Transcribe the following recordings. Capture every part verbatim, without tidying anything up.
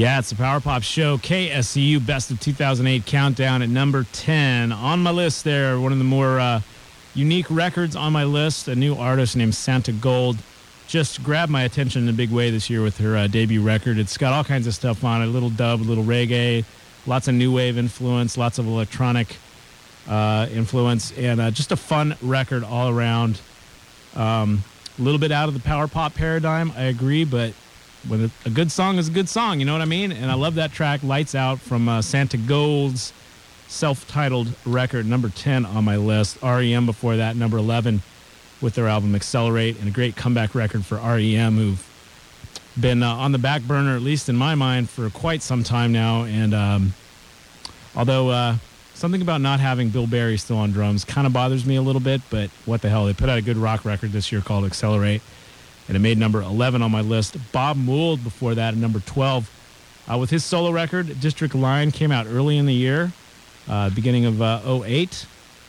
Yeah, it's the Power Pop Show, K S C U Best of two thousand eight Countdown at number ten. On my list there, one of the more uh, unique records on my list, a new artist named Santa Gold. Just grabbed my attention in a big way this year with her uh, debut record. It's got all kinds of stuff on it, a little dub, a little reggae, lots of new wave influence, lots of electronic uh, influence, and uh, just a fun record all around. Um, a little bit out of the power pop paradigm, I agree, but when a good song is a good song, you know what I mean? And I love that track, Lights Out, from uh, Santa Gold's self-titled record, number ten on my list. R E M before that, number eleven, with their album Accelerate, and a great comeback record for R E M, who've been uh, on the back burner, at least in my mind, for quite some time now. And um, although uh, something about not having Bill Berry still on drums kind of bothers me a little bit, but what the hell? They put out a good rock record this year called Accelerate, and it made number eleven on my list. Bob Mould before that at number twelve. Uh, with his solo record, District Line, came out early in the year, uh, beginning of uh, oh eight.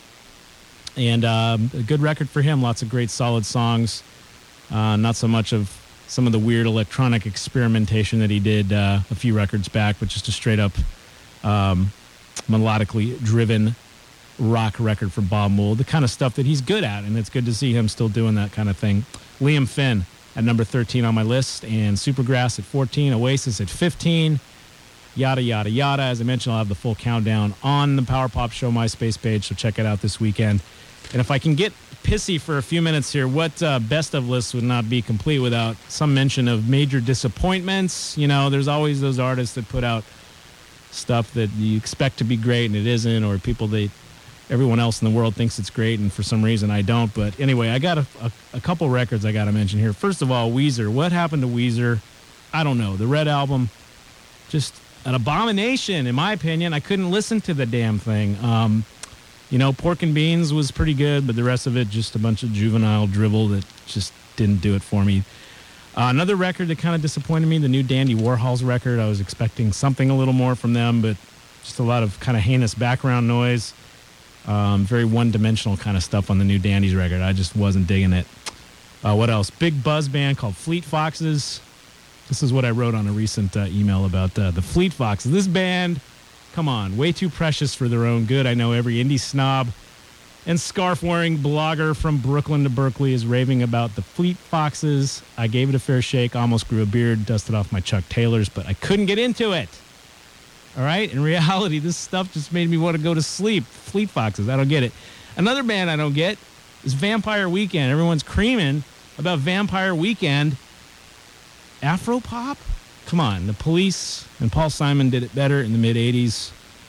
And um, a good record for him. Lots of great solid songs. Uh, not so much of some of the weird electronic experimentation that he did uh, a few records back, but just a straight up um, melodically driven rock record for Bob Mould. The kind of stuff that he's good at, and it's good to see him still doing that kind of thing. Liam Finn at number thirteen on my list, and Supergrass at fourteen, Oasis at fifteen, yada, yada, yada. As I mentioned, I'll have the full countdown on the Power Pop Show MySpace page, so check it out this weekend. And if I can get pissy for a few minutes here, what uh, best of lists would not be complete without some mention of major disappointments? You know, there's always those artists that put out stuff that you expect to be great and it isn't, or people that everyone else in the world thinks it's great, and for some reason I don't. But anyway, I got a, a, a couple records I got to mention here. First of all, Weezer. What happened to Weezer? I don't know. The Red Album, just an abomination, in my opinion. I couldn't listen to the damn thing. Um, you know, Pork and Beans was pretty good, but the rest of it, just a bunch of juvenile drivel that just didn't do it for me. Uh, another record that kind of disappointed me, the new Dandy Warhols record. I was expecting something a little more from them, but just a lot of kind of heinous background noise. Um, very one-dimensional kind of stuff on the new Dandy's record. I just wasn't digging it. Uh, what else? Big buzz band called Fleet Foxes. This is what I wrote on a recent uh, email about uh, the Fleet Foxes. This band, come on, way too precious for their own good. I know every indie snob and scarf-wearing blogger from Brooklyn to Berkeley is raving about the Fleet Foxes. I gave it a fair shake, almost grew a beard, dusted off my Chuck Taylors, but I couldn't get into it. All right? In reality, this stuff just made me want to go to sleep. Fleet Foxes, I don't get it. Another band I don't get is Vampire Weekend. Everyone's creaming about Vampire Weekend. Afro-pop? Come on. The Police and Paul Simon did it better in the mid-eighties.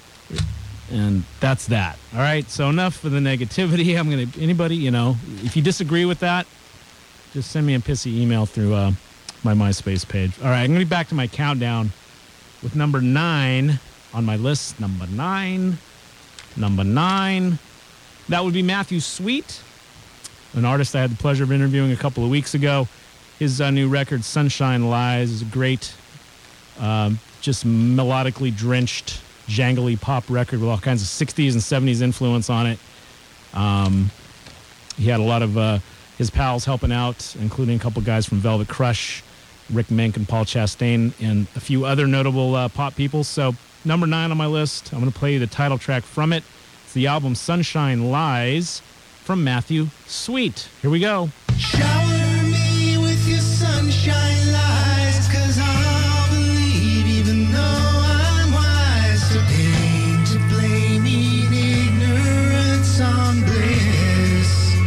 And that's that. All right? So enough for the negativity. I'm going to, anybody, you know, if you disagree with that, just send me a pissy email through uh, my MySpace page. All right, I'm going to be back to my countdown with number nine on my list. Number nine. Number nine. That would be Matthew Sweet, an artist I had the pleasure of interviewing a couple of weeks ago. His uh, new record, Sunshine Lies, is a great, um, just melodically drenched, jangly pop record with all kinds of sixties and seventies influence on it. Um, he had a lot of uh, his pals helping out, including a couple guys from Velvet Crush, Rick Mink and Paul Chastain, and a few other notable uh, pop people. So number nine on my list, I'm going to play you the title track from it. It's the album Sunshine Lies from Matthew Sweet. Here we go. Shower me with your sunshine lies, 'cause I'll believe even though I'm wise. So pain to blame in ignorance on bliss.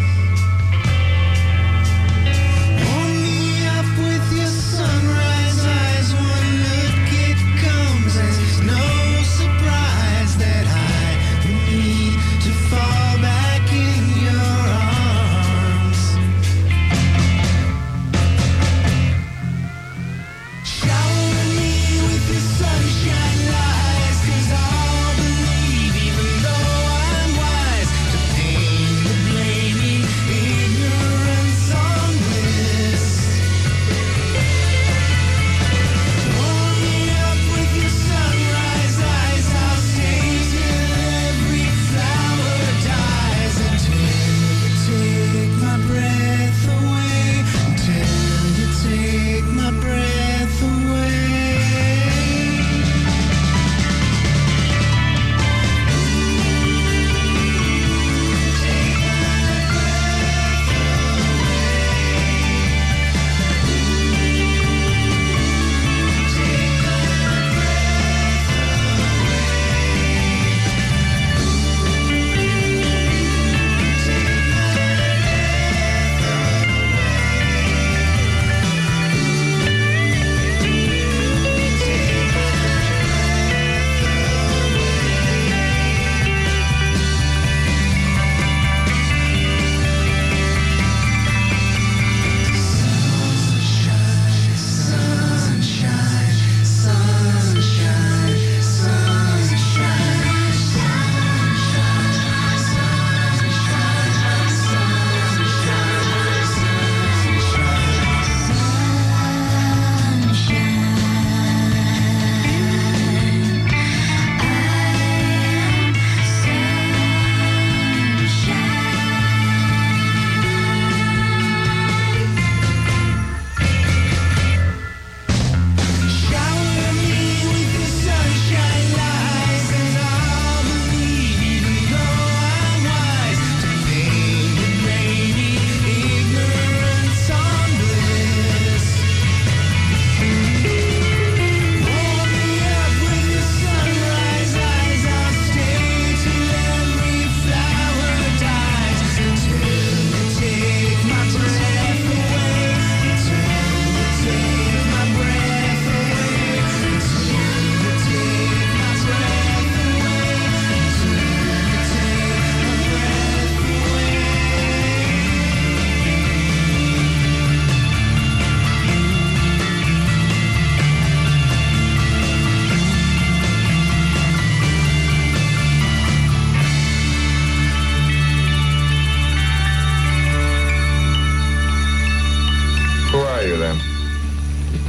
Warm me up with your sunrise eyes. One look it comes as no surprise that I need to fall back in your arms.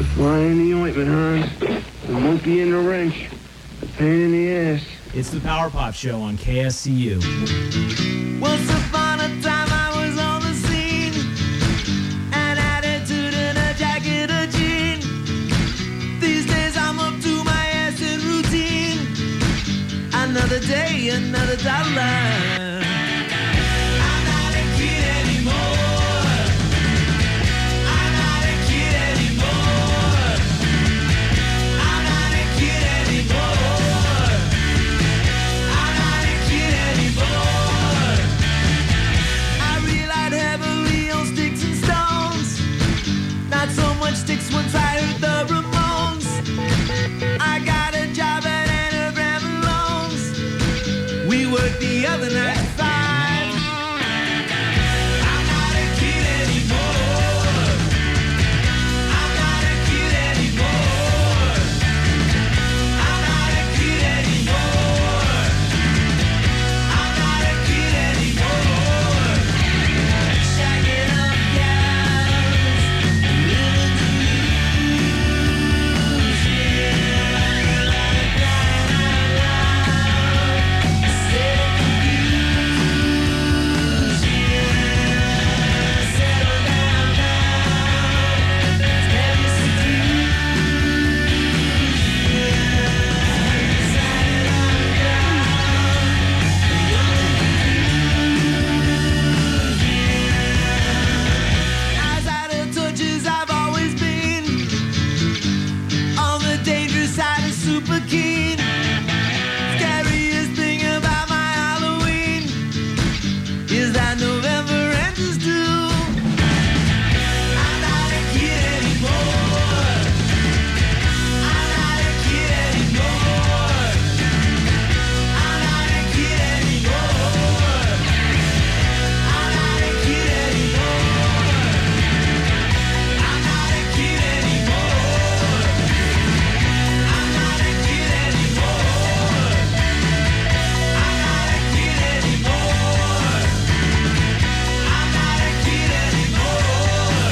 Fly in the ointment, Hans. The monkey in the wrench. The pain in the ass. It's the Power Pop Show on K S C U. Once upon a time I was on the scene. An attitude and a jacket, a jean. These days I'm up to my ass in routine. Another day, another dollar. I'm not a kid anymore. I'm not a kid anymore. I'm not a kid anymore. I'm not a kid anymore. I relied heavily on sticks and stones. Not so much sticks once I heard the Ramones. I got a job at Anagram and Loans. We worked the other night at five. I'm not a kid anymore. I'm not a kid anymore. I'm not a kid anymore. I'm not a kid anymore. Shagging up gals, living the blues, yeah. Like crying out loud, sick confused, yeah. Settle down now, never seduced, yeah. Decided I'm proud, as out of touch as I've always been. On the dangerous side of super keen. Scariest thing about my Halloween is that November ends is due. I'm not a kid anymore. I'm not a kid anymore. I'm not a kid anymore. I'm not a kid anymore. I'm not a kid anymore. I'm not a kid anymore. I'm not a kid anymore. I'm not a kid anymore.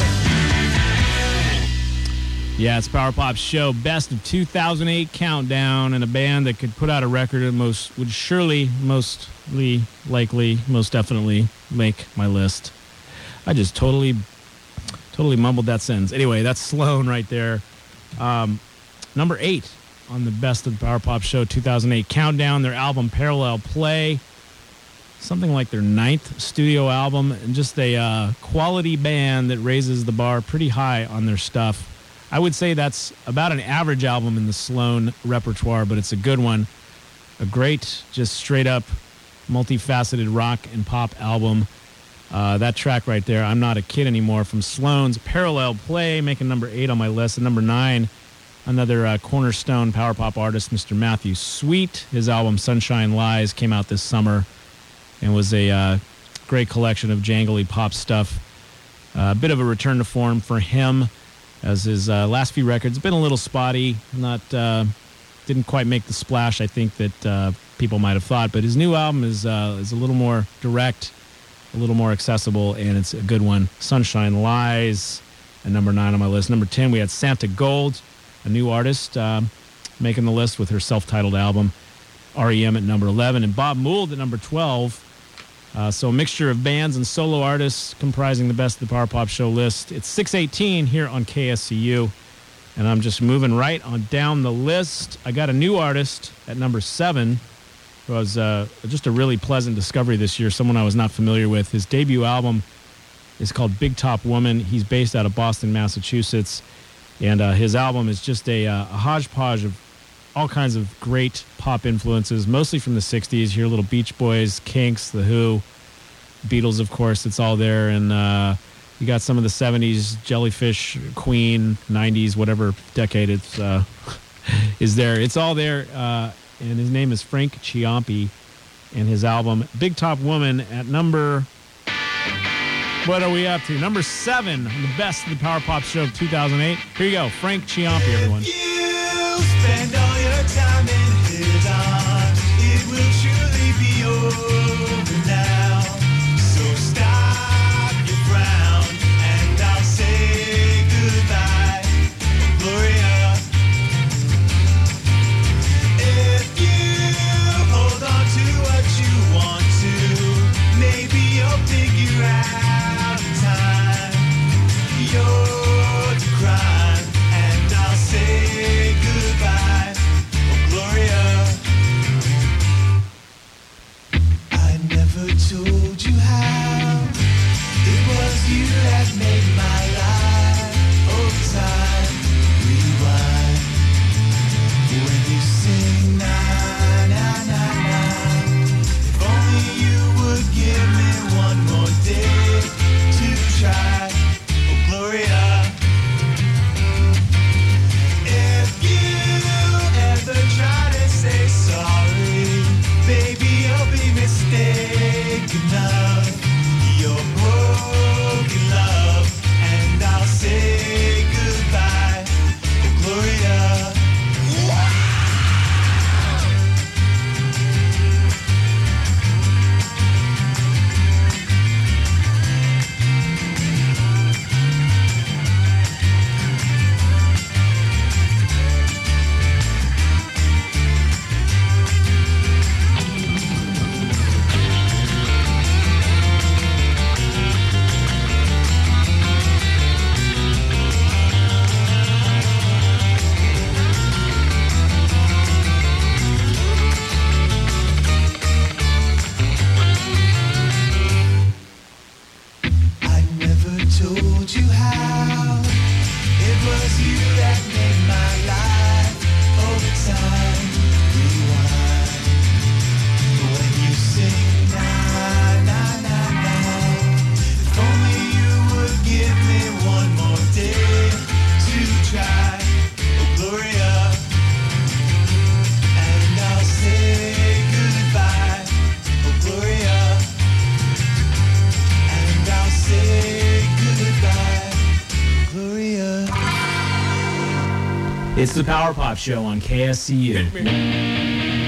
Yeah, it's Power Pop Show Best of two thousand eight Countdown, and a band that could put out a record that most would surely, mostly, likely, most definitely make my list. I just totally, totally mumbled that sentence. Anyway, that's Sloan right there. Um, number eight on the Best of the Power Pop Show two thousand eight Countdown, their album Parallel Play. Something like their ninth studio album, and just a uh, quality band that raises the bar pretty high on their stuff. I would say that's about an average album in the Sloan repertoire, but it's a good one. A great, just straight up, multifaceted rock and pop album. Uh, that track right there, I'm Not a Kid Anymore, from Sloan's Parallel Play, making number eight on my list. And number nine, another uh, cornerstone power pop artist, Mister Matthew Sweet. His album Sunshine Lies came out this summer and was a uh, great collection of jangly pop stuff. A uh, bit of a return to form for him, as his uh, last few records have been a little spotty, not uh, didn't quite make the splash I think that uh, people might have thought. But his new album is uh, is a little more direct, a little more accessible, and it's a good one. Sunshine Lies, at number nine on my list. Number ten, we had Santa Gold, a new artist, uh, making the list with her self-titled album. R E M at number eleven, and Bob Mould at number twelve. Uh, so a mixture of bands and solo artists comprising the Best of the Power Pop Show list. It's six eighteen here on K S C U, and I'm just moving right on down the list. I got a new artist at number seven, who was uh, just a really pleasant discovery this year, someone I was not familiar with. His debut album is called Big Top Woman. He's based out of Boston, Massachusetts, and uh, his album is just a, uh, a hodgepodge of all kinds of great pop influences, mostly from the sixties. Here, little Beach Boys, Kinks, The Who, Beatles, of course. It's all there. And uh, you got some of the seventies, Jellyfish, Queen, nineties, whatever decade it's uh, is there. It's all there. Uh, and his name is Frank Ciampi, and his album Big Top Woman at number... What are we up to? Number seven on the Best of the Power Pop Show of two thousand eight. Here you go. Frank Ciampi, everyone. You spend all your time in his arms. It will surely be over now. So stop your frown and I'll say goodbye. told you how it was you that made my life over time rewind. But when you sing na na na na, if only you would give me one more day to try, oh Gloria, and I'll say goodbye, oh Gloria, and I'll say goodbye, Gloria. It's the Power Pop Show on K S C U.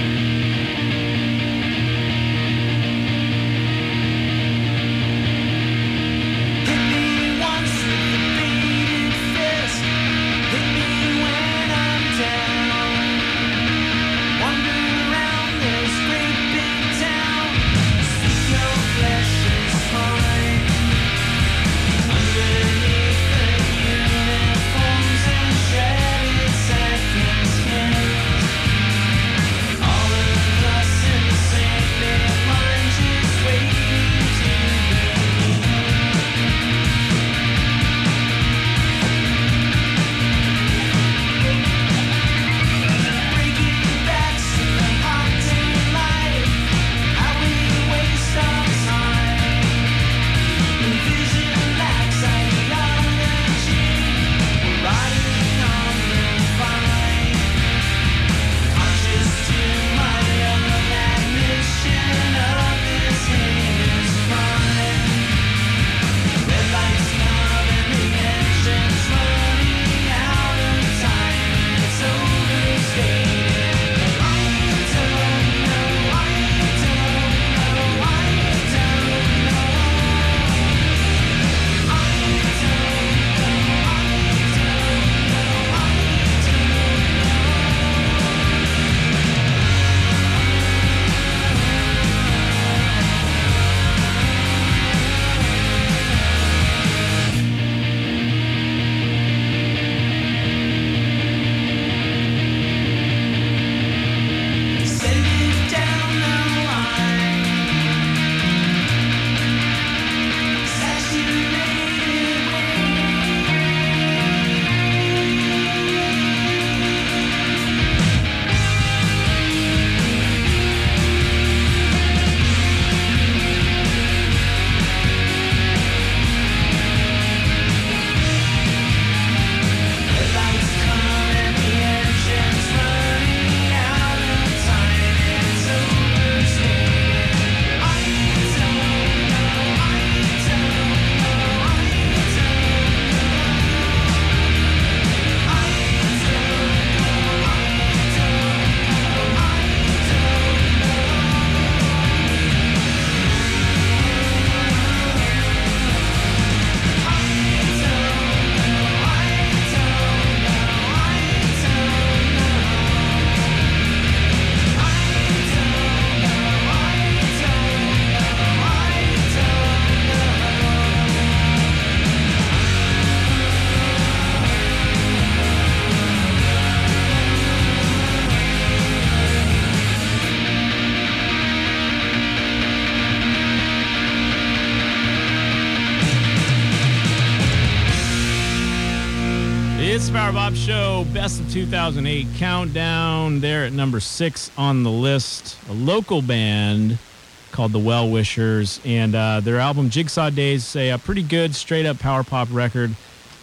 It's the Power Pop Show, best of two thousand eight countdown. There at number six on the list, a local band called the Well Wishers, and uh, their album Jigsaw Days, a, a pretty good straight-up power pop record.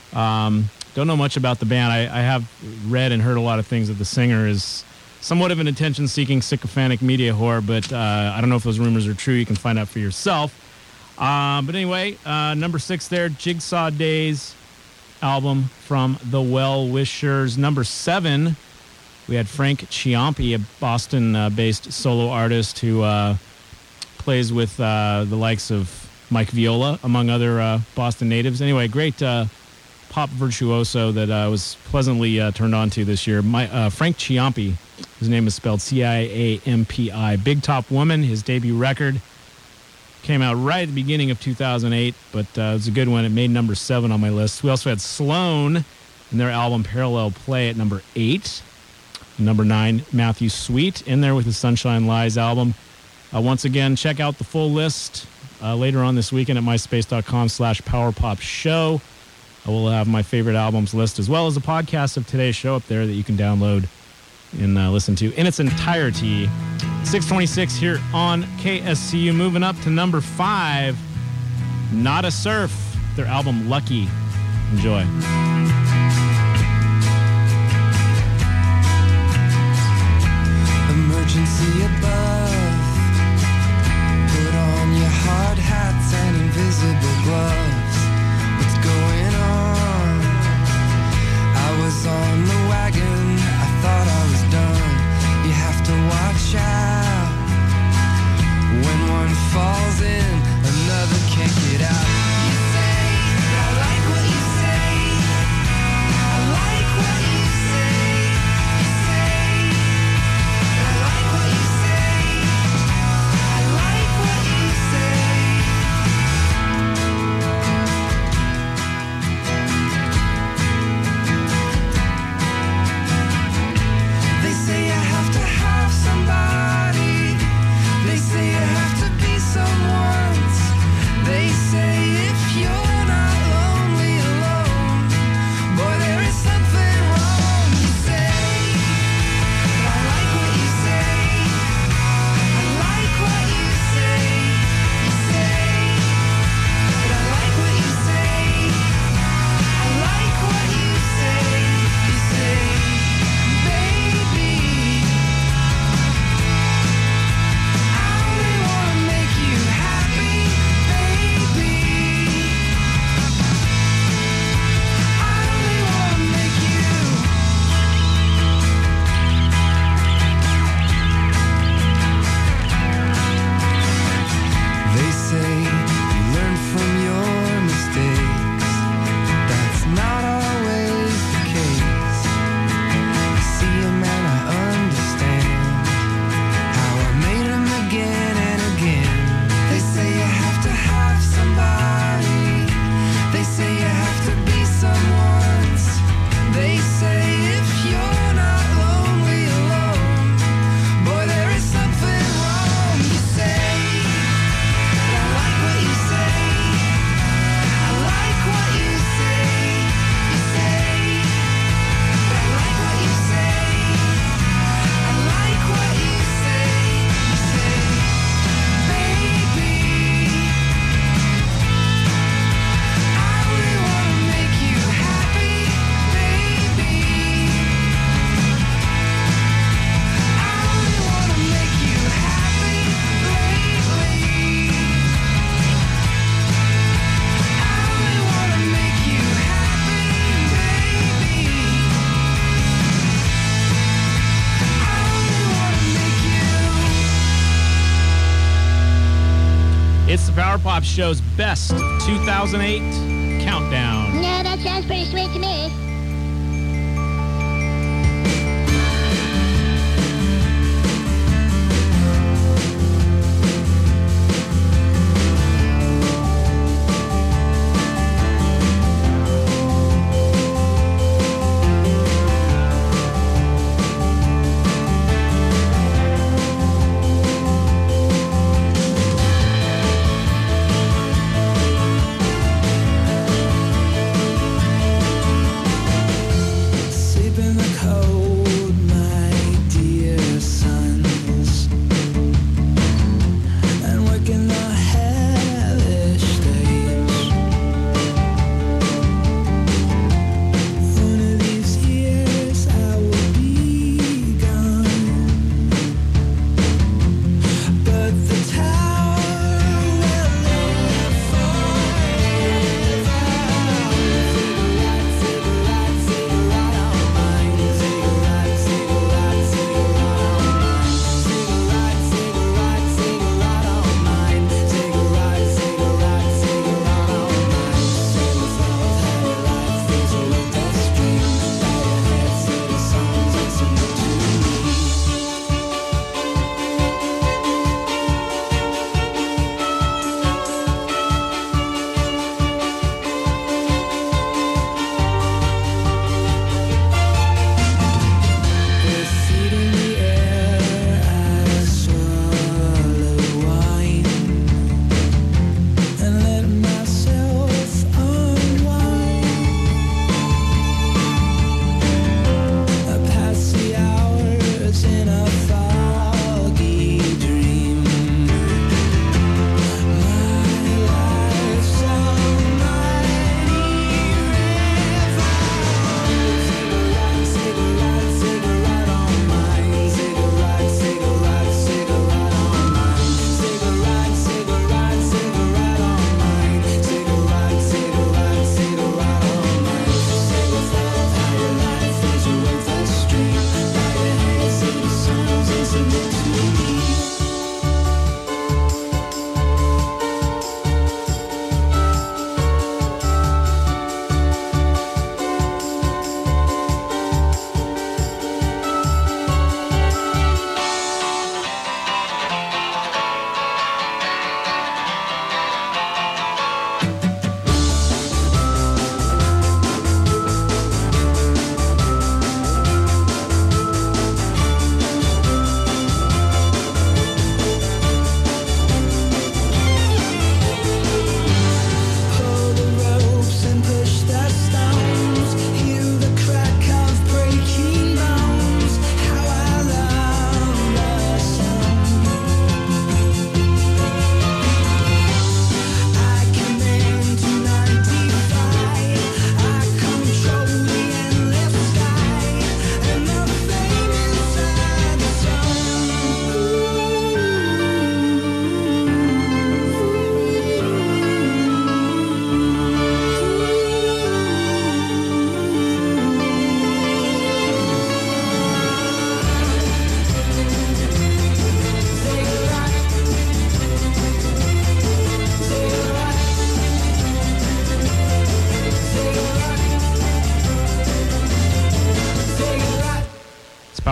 Um, don't know much about the band. I, I have read and heard a lot of things that the singer is somewhat of an attention-seeking, sycophantic media whore, but uh, I don't know if those rumors are true. You can find out for yourself. Uh, but anyway, uh, number six there, Jigsaw Days album from the Well Wishers. Number seven, we had Frank Ciampi, a Boston-based solo artist who uh, plays with uh, the likes of Mike Viola, among other uh, Boston natives. Anyway, great uh, pop virtuoso that I uh, was pleasantly uh, turned on to this year. My, uh, Frank Ciampi, his name is spelled C I A M P I. Big Top Woman, his debut record, came out right at the beginning of two thousand eight, but uh, it was a good one. It made number seven on my list. We also had Sloan and their album Parallel Play at number eight. Number nine, Matthew Sweet in there with his Sunshine Lies album. Uh, once again, check out the full list uh, later on this weekend at myspace.com slash powerpopshow. I will have my favorite albums list as well as a podcast of today's show up there that you can download and uh, listen to in its entirety. six twenty-six here on K S C U. Moving up to number five, Nada Surf, their album Lucky. Enjoy. Emergency above. Put on your hard hats and invisible gloves. What's going on? I was on the wagon. I thought I was done. You have to watch out. When one falls in, another can't get out. You say, I like what you say. I like what you say. You say, I like what you say. I like what you say. They say I have to have somebody. They say I have to be someone's. They say if you're not lonely alone, boy, there is something wrong. You say, but I like what you say. I like what you say. You say, but I like what you say. I like what you say. You say, baby, I only wanna make you happy, baby. I only wanna make you. They say you learn from your mistakes. That's not always the case. I see 'em and I understand how I made 'em again and again. They say you have to have somebody. They say you have to be someone's. They say if you're not lonely alone, boy, there is something wrong. You say, but I like what you say. I like what you say. You say, but I like what you say. I like what you say. You say, baby, I only wanna make you happy, baby. I only wanna make you happy lately. I only wanna make you happy, baby. I only wanna make you. It's the Power Pop Show's best of two thousand eight countdown. Yeah, that sounds pretty sweet to me. I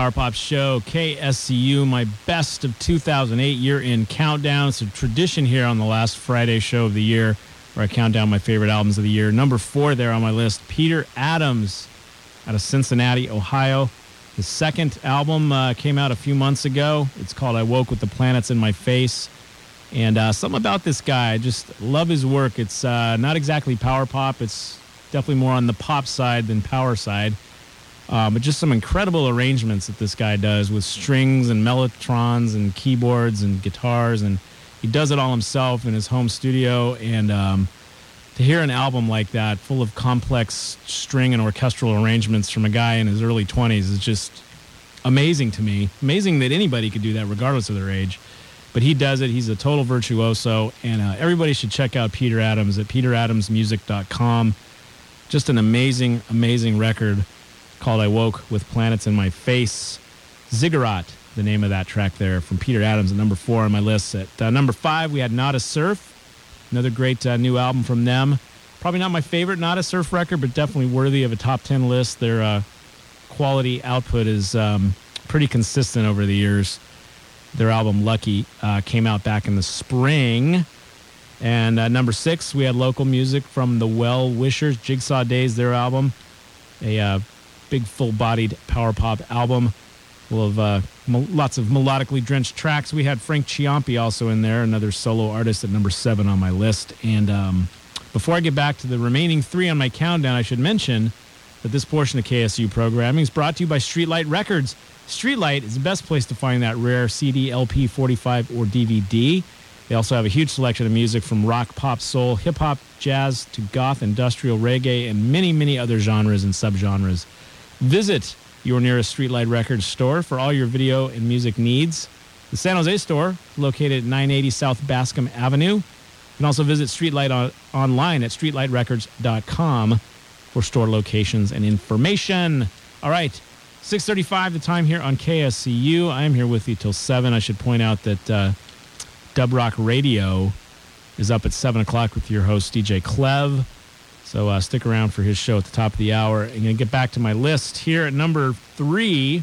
Power Pop Show, K S C U, my best of two thousand eight year-end countdown. It's a tradition here on the last Friday show of the year where I count down my favorite albums of the year. Number four there on my list, Peter Adams out of Cincinnati, Ohio. His second album uh, came out a few months ago. It's called I Woke with the Planets in My Face. And uh, something about this guy, I just love his work. It's uh, not exactly power pop. It's definitely more on the pop side than power side. Uh, but just some incredible arrangements that this guy does with strings and mellotrons and keyboards and guitars. And he does it all himself in his home studio. And um, to hear an album like that full of complex string and orchestral arrangements from a guy in his early twenties is just amazing to me. Amazing that anybody could do that regardless of their age. But he does it. He's a total virtuoso. And uh, everybody should check out Peter Adams at peter adams music dot com. Just an amazing, amazing record called I Woke with Planets in My Face. Ziggurat, the name of that track there from Peter Adams at number four on my list. At uh, number five, we had Nada Surf, another great uh, new album from them. Probably not my favorite Nada Surf record, but definitely worthy of a top ten list. Their uh, quality output is um, pretty consistent over the years. Their album Lucky uh, came out back in the spring. And uh, number six, we had local music from the Well Wishers, Jigsaw Days, their album. A uh, big full-bodied power pop album full of uh, mo- lots of melodically drenched tracks. We had Frank Ciampi also in there, another solo artist at number seven on my list. And um, before I get back to the remaining three on my countdown, I should mention that this portion of K S U programming is brought to you by Streetlight Records. Streetlight is the best place to find that rare C D, L P, forty-five, or D V D. They also have a huge selection of music from rock, pop, soul, hip-hop, jazz, to goth, industrial, reggae, and many, many other genres and subgenres. Visit your nearest Streetlight Records store for all your video and music needs. The San Jose store is located at nine eighty South Bascom Avenue. You can also visit Streetlight on, online at streetlight records dot com for store locations and information. All right, six thirty-five the time here on K S C U. I am here with you till seven. I should point out that uh, Dub Rock Radio is up at seven o'clock with your host, D J Clev. So uh, stick around for his show at the top of the hour. I'm going to get back to my list here at number three.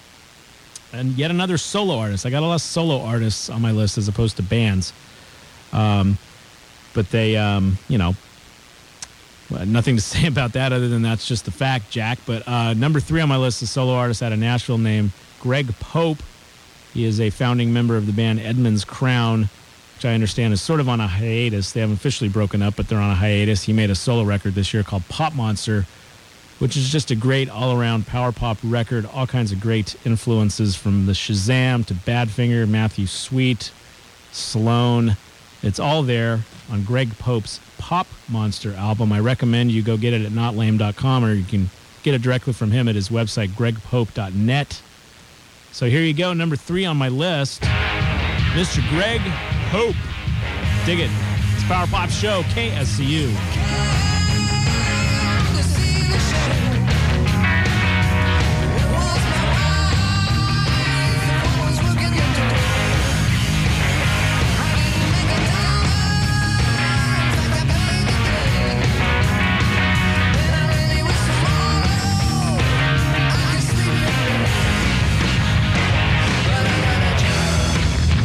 And yet another solo artist. I got a lot of solo artists on my list as opposed to bands. Um, but they, um, you know, well, nothing to say about that other than that's just the fact, Jack. But uh, number three on my list is a solo artist out of Nashville named Greg Pope. He is a founding member of the band Edmund's Crown, which I understand is sort of on a hiatus. They haven't officially broken up, but they're on a hiatus. He made a solo record this year called Pop Monster, which is just a great all-around power pop record. All kinds of great influences from the Shazam to Badfinger, Matthew Sweet, Sloan. It's all there on Greg Pope's Pop Monster album. I recommend you go get it at not lame dot com, or you can get it directly from him at his website, greg pope dot net. So here you go, number three on my list, Mister Greg Pope. Dig it. It's Power Pop Show, K S C U.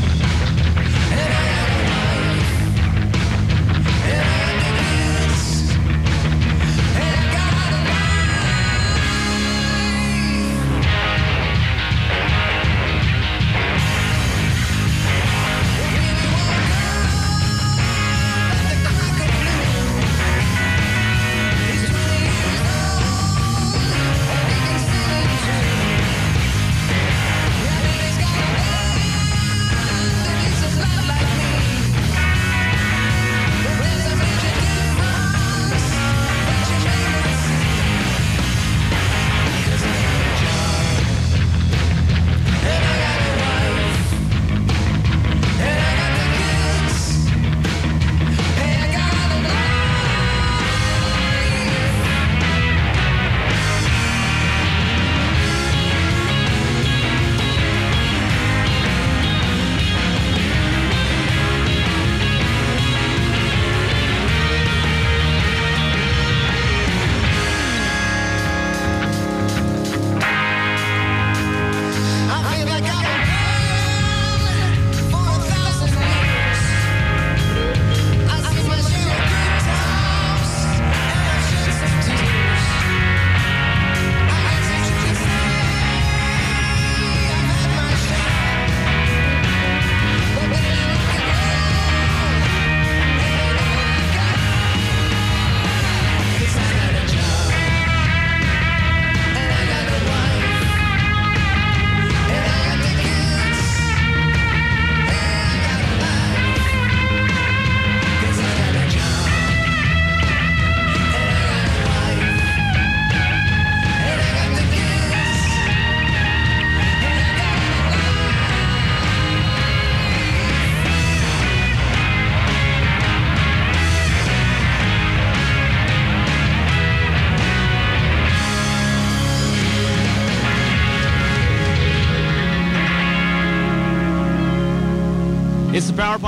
And I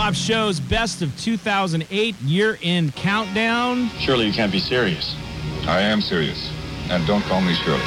Pop Show's Best of two thousand eight year-end countdown. Surely you can't be serious. I am serious. And don't call me Shirley.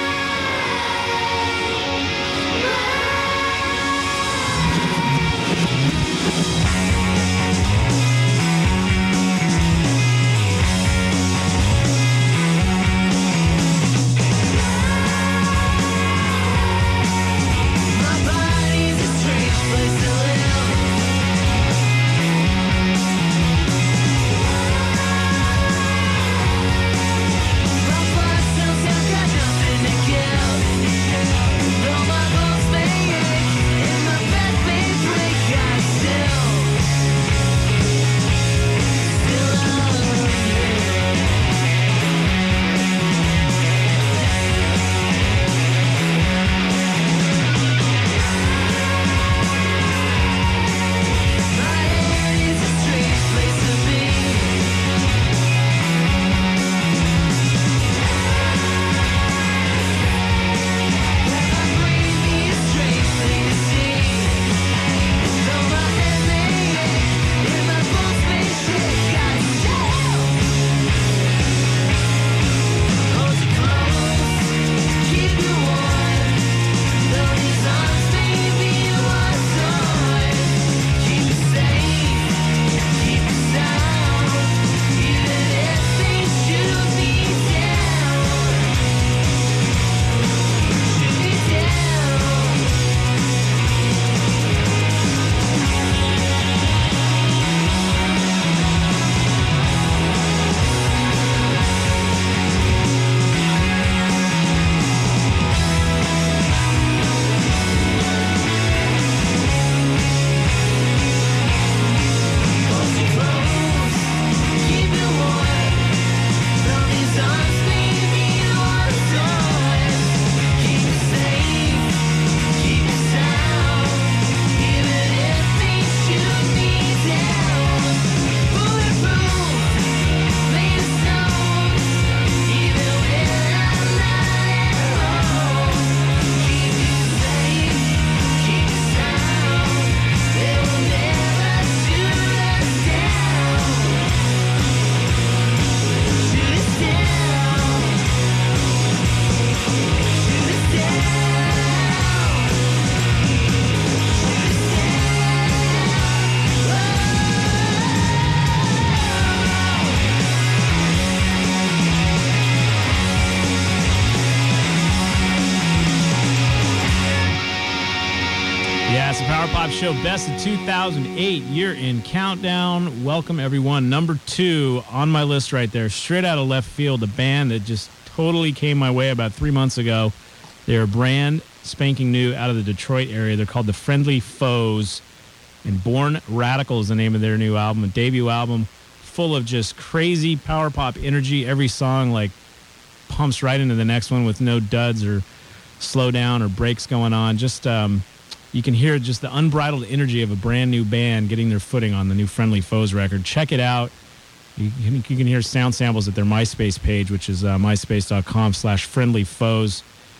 Pop Show Best of two thousand eight year-end countdown. Welcome, everyone. Number two on my list right there, straight out of left field, a band that just totally came my way about three months ago. They're brand spanking new out of the Detroit area. They're called the Friendly Foes, and Born Radical is the name of their new album, a debut album full of just crazy power pop energy. Every song like pumps right into the next one with no duds or slow down or breaks going on. Just um, you can hear just the unbridled energy of a brand new band getting their footing on the new Friendly Foes record. Check it out. You can, you can hear sound samples at their MySpace page, which is uh, myspace.com slash friendly foes.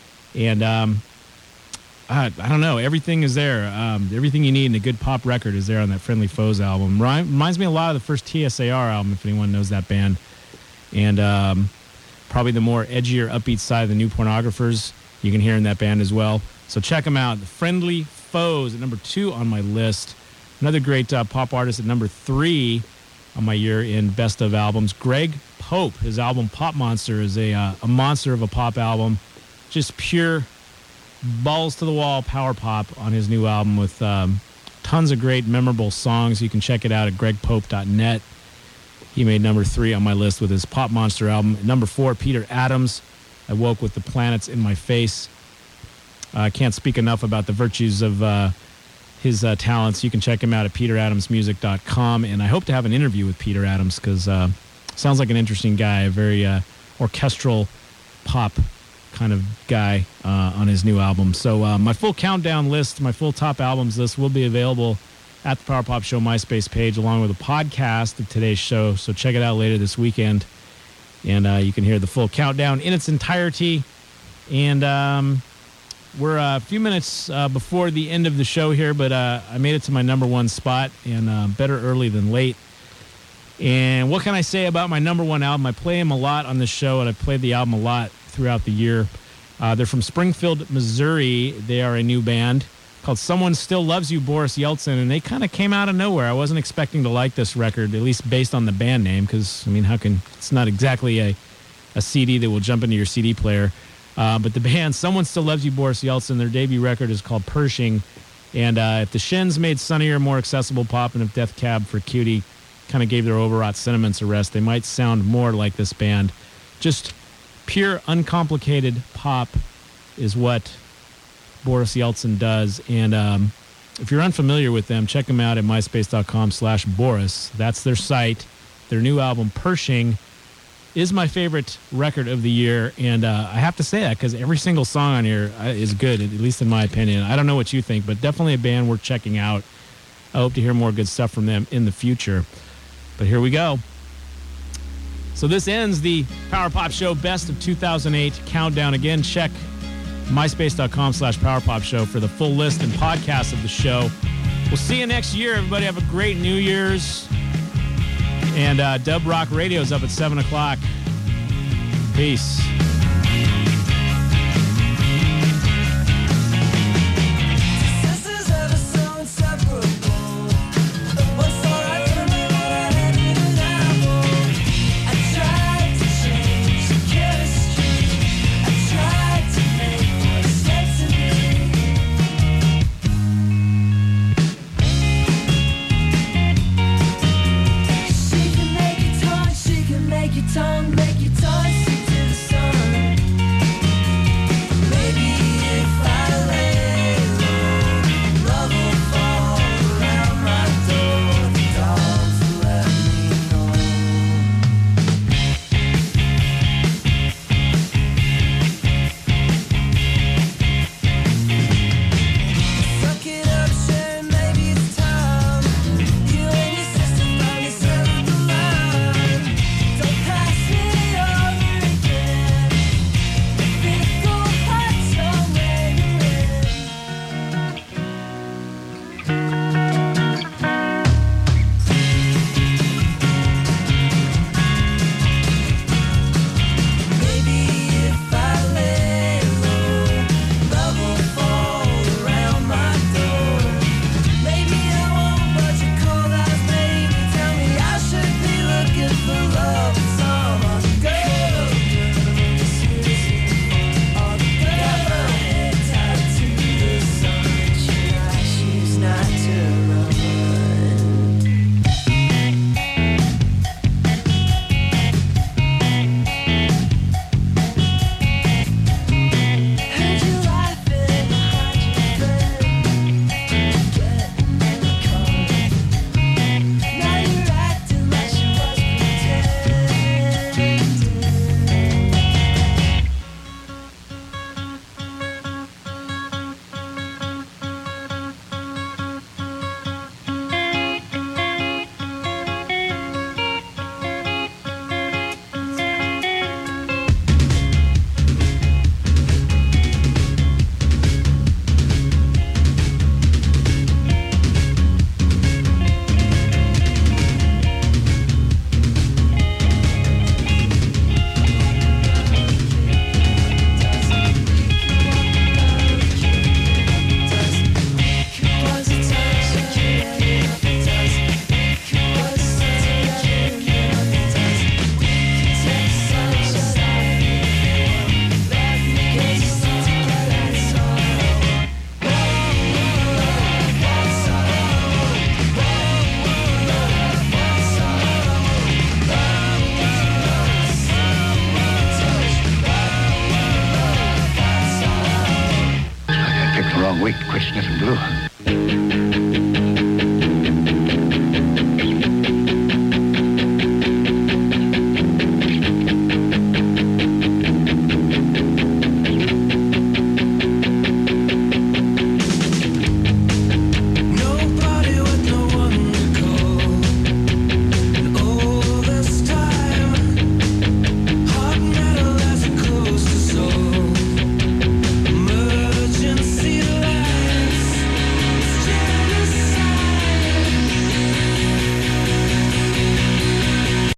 And um, I, I don't know, everything is there. Um, everything you need in a good pop record is there on that Friendly Foes album. Remi- reminds me a lot of the first T S A R album, if anyone knows that band. And um, probably the more edgier, upbeat side of the New Pornographers you can hear in that band as well. So check them out. The Friendly Foes at number two on my list. Another great uh, pop artist at number three on my year in best of albums, Greg Pope. His album Pop Monster is a uh, a monster of a pop album. Just pure balls to the wall power pop on his new album with um, tons of great memorable songs. You can check it out at greg pope dot net. He made number three on my list with his Pop Monster album. At number four, Peter Adams. I woke with the planets in my face. I uh, can't speak enough about the virtues of uh, his uh, talents. You can check him out at peter adams music dot com, and I hope to have an interview with Peter Adams because uh, sounds like an interesting guy, a very uh, orchestral pop kind of guy uh, on his new album. So uh, my full countdown list, my full top albums list will be available at the Power Pop Show MySpace page along with a podcast of today's show. So check it out later this weekend, and uh, you can hear the full countdown in its entirety. And um, We're uh, a few minutes uh, before the end of the show here, but uh, I made it to my number one spot, and uh, better early than late. And what can I say about my number one album? I play them a lot on this show, and I played the album a lot throughout the year. Uh, they're from Springfield, Missouri. They are a new band called Someone Still Loves You, Boris Yeltsin, and they kind of came out of nowhere. I wasn't expecting to like this record, at least based on the band name, because, I mean, how can, it's not exactly a, a C D that will jump into your C D player. Uh, but the band, Someone Still Loves You, Boris Yeltsin, their debut record is called Pershing, and uh, if the Shins made sunnier, more accessible pop, and if Death Cab for Cutie kind of gave their overwrought sentiments a rest, they might sound more like this band. Just pure, uncomplicated pop is what Boris Yeltsin does, and um, if you're unfamiliar with them, check them out at myspace.com slash Boris. That's their site. Their new album, Pershing, is my favorite record of the year, and uh, I have to say that because every single song on here is good, at least in my opinion. I don't know what you think, but definitely a band worth checking out. I hope to hear more good stuff from them in the future. But here we go. So this ends the Power Pop Show Best of two thousand eight Countdown. Again, check myspace.com slash Power Pop Show for the full list and podcast of the show. We'll see you next year. Everybody have a great New Year's. And uh, Dub Rock Radio's up at seven o'clock. Peace. Tongue, make your tongue